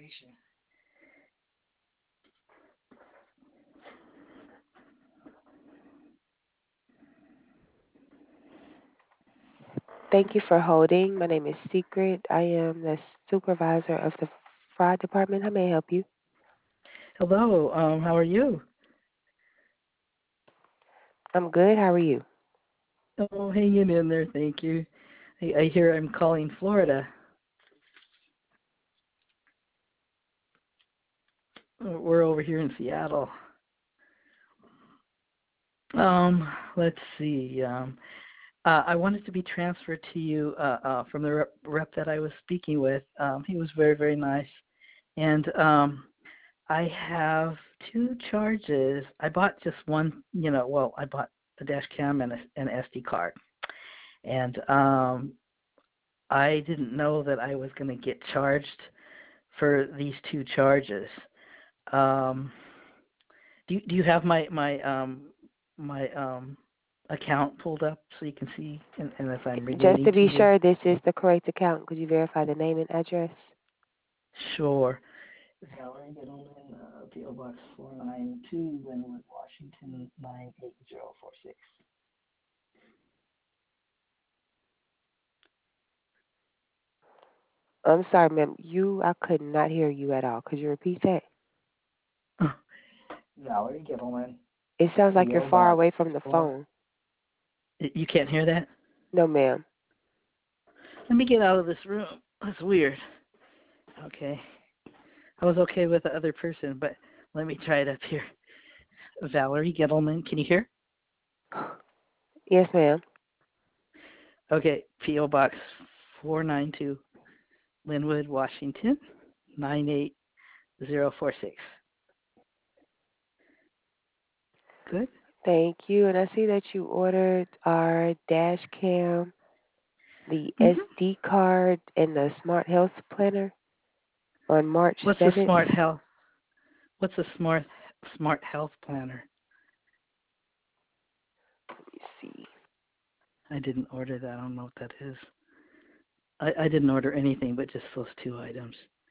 Thank you for holding. My name is Secret. I am the supervisor of the fraud department. How may I help you? Hello, how are you? I'm good. How are you? Oh, hanging in there, thank you. I hear I'm calling Florida. We're over here in Seattle. Let's see. I wanted to be transferred to you from the rep that I was speaking with. He was very, very nice. And I have two charges. I bought just one, I bought a dash cam and an SD card. And I didn't know that I was going to get charged for these two charges. Um, do you have my account pulled up so you can see and if I'm Just relating to to be you? sure this is the correct account, could you verify the name and address? Sure. Valerie Middleman, PO Box 492, Linwood, Washington 98046. I'm sorry, ma'am. I could not hear you at all. Could you repeat that? Valerie Gittleman, It sounds like you're PO far Box away from the 4. phone. You can't hear that? No, ma'am. Let me get out of this room. That's weird. Okay. I was okay with the other person, but let me try it up here. Valerie Gittleman, can you hear? Yes, ma'am. Okay, P.O. Box 492, Linwood, Washington 98046. Good? Thank you. And I see that you ordered our dash cam, the Mm-hmm. SD card, and the smart health planner on March What's the 7th. smart health? What's the smart health planner? Let me see. I didn't order that. I don't know what that is. I didn't order anything but just those two items.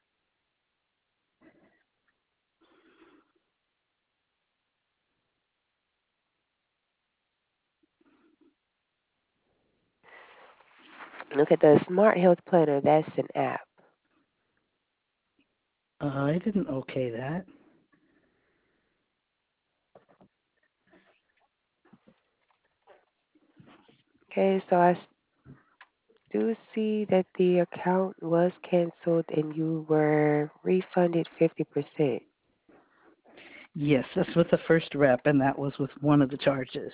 Look at the smart health planner. That's an app. I didn't okay that. Okay, so I do see that the account was canceled and you were refunded 50%. Yes, that's with the first rep, and that was with one of the charges.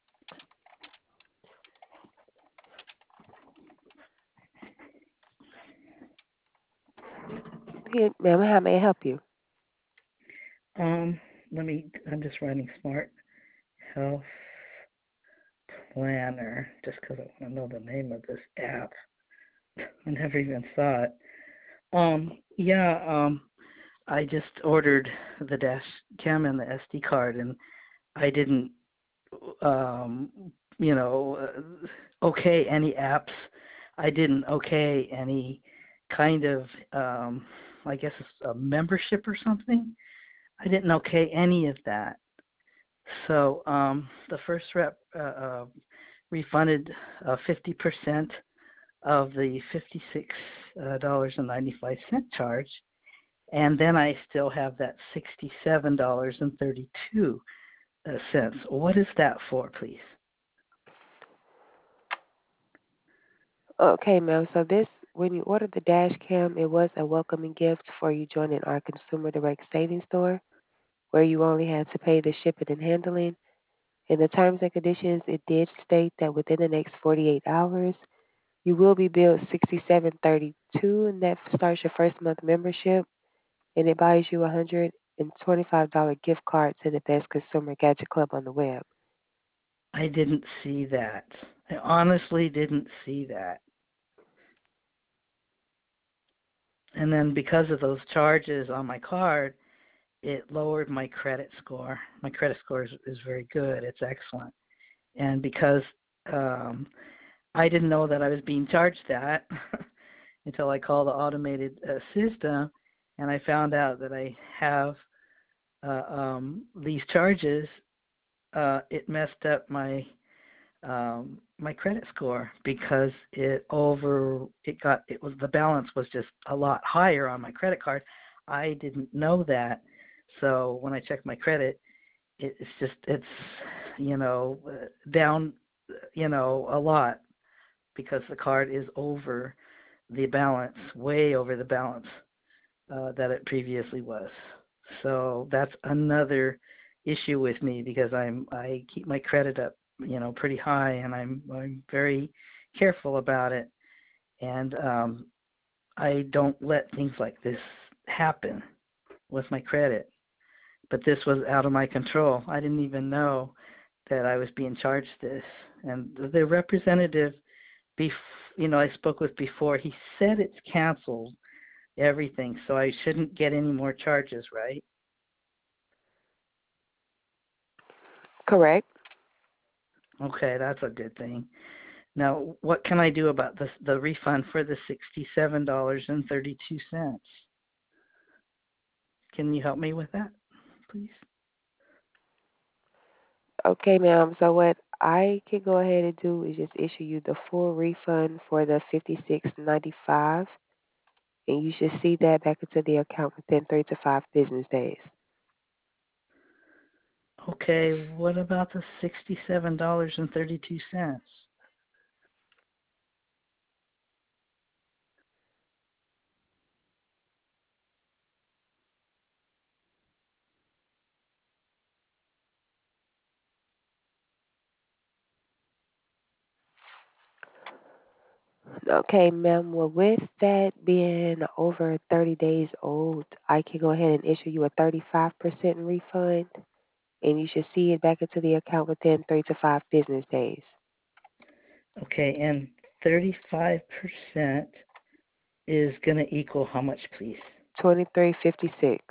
Hey, ma'am, how may I help you? Um, I'm just writing smart health planner just because I want to know the name of this app. I never even saw it. Yeah, I just ordered the dash cam and the SD card, and I didn't, um, okay any apps. I didn't okay any kind of, I guess it's a membership or something. I didn't okay any of that. So the first rep refunded 50% of the $56.95 charge, and then I still have that $67.32. What is that for, please? Okay, ma'am. So when you ordered the dash cam, it was a welcoming gift for you joining our Consumer Direct Savings Store, where you only had to pay the shipping and handling. In the terms and conditions, it did state that within the next 48 hours, you will be billed 67.32, and that starts your first month membership, and it buys you a $125 gift card to the Best Consumer Gadget Club on the web. I didn't see that. I honestly didn't see that. And then because of those charges on my card, it lowered my credit score. My credit score is very good. It's excellent. And because um, I didn't know that I was being charged that until I called the automated system, and I found out that I have these charges. It messed up my credit score because it was the balance was just a lot higher on my credit card. I didn't know that, so when I checked my credit, it's down a lot because the card is over the balance, way over the balance that it previously was. So that's another issue with me because I keep my credit up, pretty high, and I'm very careful about it, and I don't let things like this happen with my credit. But this was out of my control. I didn't even know that I was being charged this. And the representative, I spoke with before, he said it's canceled everything, so I shouldn't get any more charges, right? Correct. Okay, that's a good thing. Now, what can I do about the refund for the $67.32? Can you help me with that, please? Okay, ma'am. So what I can go ahead and do is just issue you the full refund for the 56.95, and you should see that back into the account within 3 to 5 business days. Okay, what about the $67.32? Okay, ma'am. Well, with that being over 30 days old, I can go ahead and issue you a 35% refund, and you should see it back into the account within 3 to 5 business days. Okay, and 35% is going to equal how much, please? 23.56.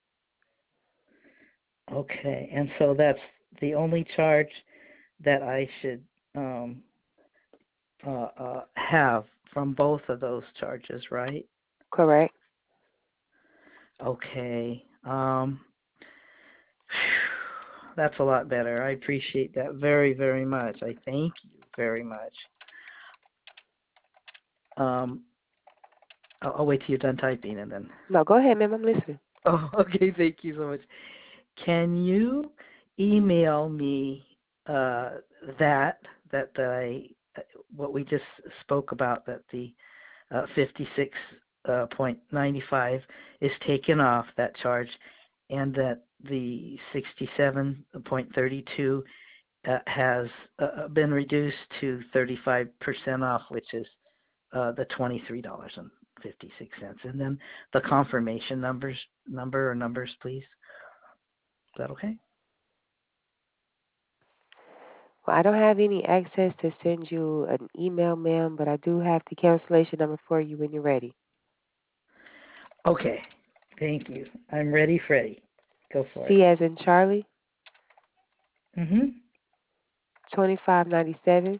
Okay, and so that's the only charge that I should um, have from both of those charges, right? Correct. Okay. That's a lot better. I appreciate that very, very much. I thank you very much. Um, I'll wait till you're done typing and then. No, go ahead, ma'am. I'm listening. Oh, okay. Thank you so much. Can you email me uh, that that I what we just spoke about, that the 56.95 is taken off that charge, and that the 67.32 has been reduced to 35% off, which is the $23.56, and then the confirmation numbers, please. Is that okay? Well, I don't have any access to send you an email, ma'am, but I do have the cancellation number for you when you're ready. Okay. Thank you. I'm ready, Freddie. Go for it. C as in Charlie, Mhm. 2597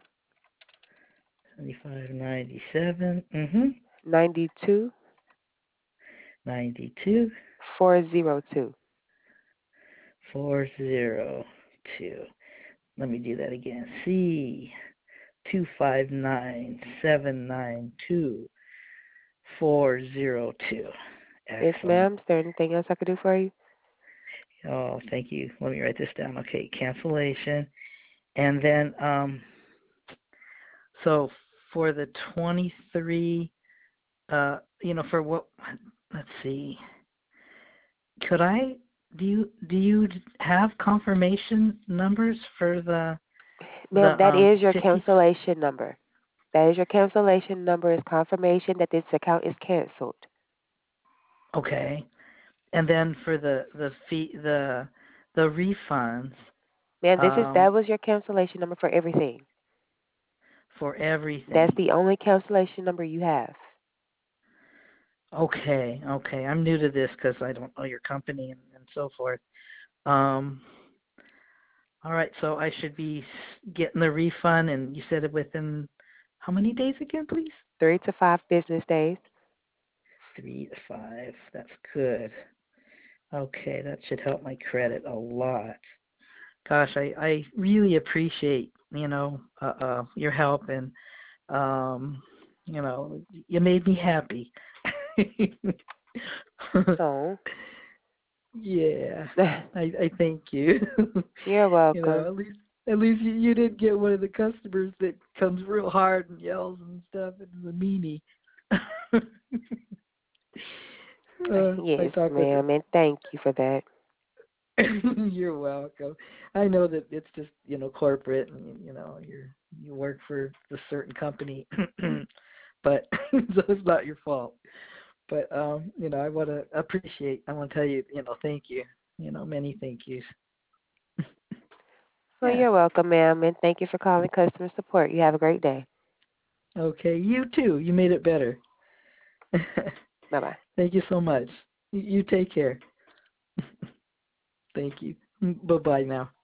2597. Mhm. 92 92 402. 402. Let me do that again. C 259792 402. Yes, Excellent. ma'am. Is there anything else I could do for you? Oh, thank you. Let me write this down. Okay, cancellation. And then so for the 23 for what, let's see. Could I do you have confirmation numbers for Ma'am, the that is your 50? cancellation number. That is your cancellation number is confirmation that this account is canceled. Okay. And then for the fee, the refunds Ma'am, that um was your cancellation number for everything. for That's everything. the only cancellation number you have. Okay, okay. I'm new to this because I don't know your company and so forth. Um, all right. So I should be getting the refund, and you said it within how many days again, please? 3 to 5 business days. 3 to 5. That's good. Okay, that should help my credit a lot. Gosh, I really appreciate, your help, and um you made me happy. So, Yeah, I thank you. you're You know, welcome. at least you didn't get one of the customers that comes real hard and yells and stuff and is a meanie. I Yes, talk with ma'am, and thank you for that. You're welcome. I know that it's just, corporate, and you work for a certain company, but so it's not your fault. But I want to appreciate. I want to tell you, thank you. Many thank yous. Well, Yeah. you're welcome, ma'am, and thank you for calling customer support. You have a great day. Okay. You too. You made it better. Bye bye. Thank you so much. You take care. Thank you. Bye bye now.